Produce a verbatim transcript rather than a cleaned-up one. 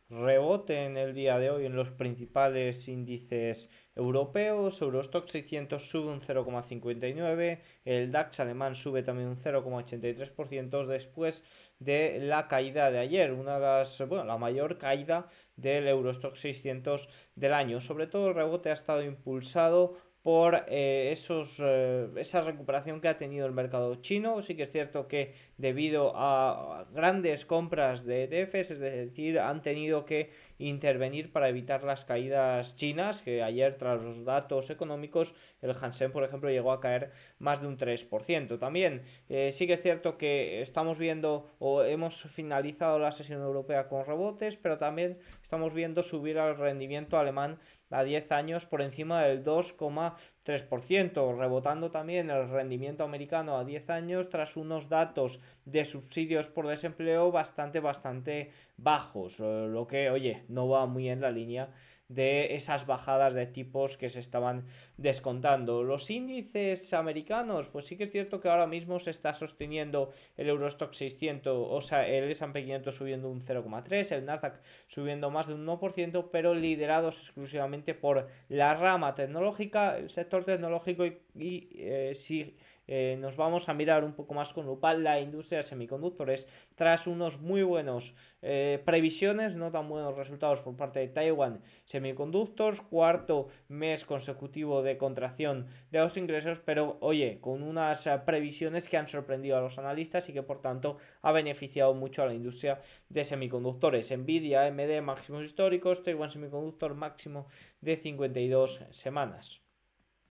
rebote en el día de hoy en los principales índices europeos. Eurostock seiscientos sube un cero coma cincuenta y nueve, el DAX alemán sube también un cero coma ochenta y tres por ciento después de la caída de ayer, una de las, bueno, la mayor caída del Eurostock seiscientos del año. Sobre todo el rebote ha estado impulsado por eh, esos, eh, esa recuperación que ha tenido el mercado chino. Sí que es cierto que debido a grandes compras de E T Fs, es decir, han tenido que intervenir para evitar las caídas chinas, que ayer tras los datos económicos el Hansen, por ejemplo, llegó a caer más de un tres por ciento. También eh, sí que es cierto que estamos viendo o hemos finalizado la sesión europea con rebotes, pero también estamos viendo subir al rendimiento alemán a diez años por encima del dos coma tres por ciento, rebotando también el rendimiento americano a diez años tras unos datos de subsidios por desempleo bastante, bastante bajos, lo que, oye, no va muy en la línea de esas bajadas de tipos que se estaban descontando. Los índices americanos, pues sí que es cierto que ahora mismo se está sosteniendo el Eurostock seiscientos, o sea, el S and P quinientos subiendo un cero coma tres, el Nasdaq subiendo más de un uno por ciento, pero liderados exclusivamente por la rama tecnológica, el sector tecnológico y, y eh, sí, eh, nos vamos a mirar un poco más con lupa la industria de semiconductores tras unos muy buenos eh, previsiones, no tan buenos resultados por parte de Taiwan Semiconductors, cuarto mes consecutivo de contracción de los ingresos, pero oye, con unas eh, previsiones que han sorprendido a los analistas y que por tanto ha beneficiado mucho a la industria de semiconductores. Nvidia, A M D máximos históricos, Taiwan Semiconductor máximo de cincuenta y dos semanas.